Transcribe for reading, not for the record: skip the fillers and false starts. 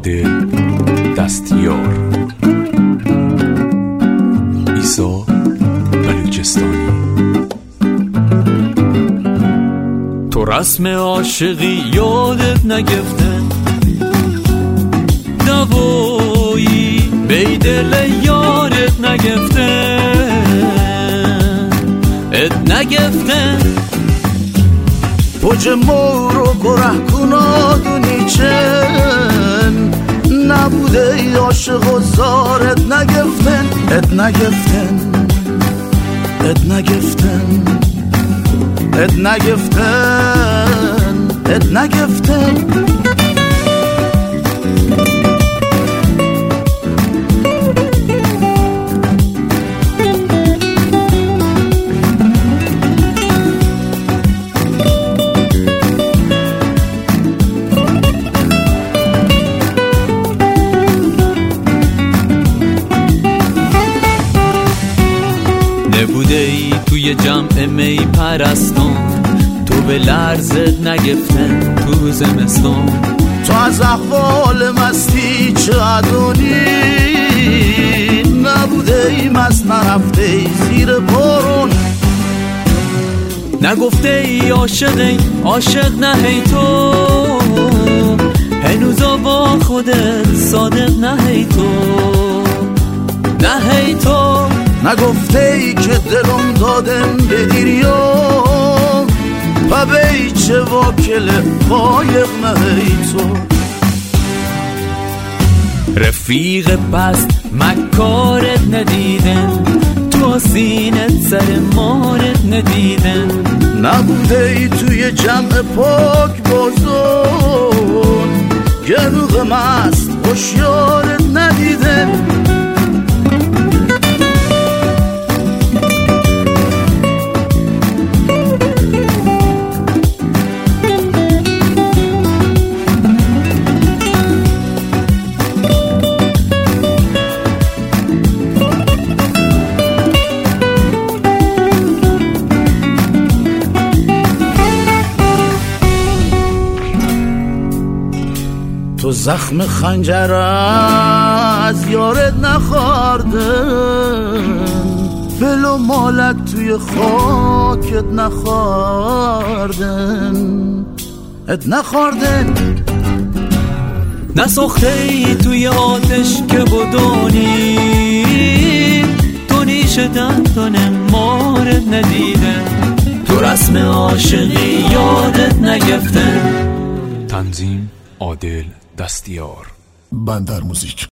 عادل دستیار، عیسی بلوچستانی. تو رسم عاشقی یادت نگفته، دوایی بی دل یارت نگفته، ات نگفته. پوچ مورو گره کنادونی چن نبوده ای عاشق و زارت نگفتن، ات نگفتن، ات نگفتن، ات نگفتن، ات نگفتن. نبوده ای توی جمع می پرستان، تو به لرزت نگفتن تو زمستان. تو از احوال مستی چه ادونی، نبوده ای مست نرفته ای زیر بارون. نگفته ای عاشق نه ای تو، هنوزا با خودت صادق نه ای تو، نه ای تو. نگفته ای که دلم دادم به دیریا و بیچه واکل قایق نه ای تو. رفیق پست مکارت ندیدن، تو سینت سر مارت ندیدن. نبوده ای توی جمع پاک بازون، گروه مست هوشیارت ندیدن. تو زخم خنجر از یارت نخوردن، فل و مالت توی خاکت نخوردن، ات نخوردن. نسوخته ای توی آتش که بدونی، تو نیشتن تو نمارت ندیدن. تو رسم عاشقی یادت نگفتن. تنظیم عادل دستیار، بندر موزیک.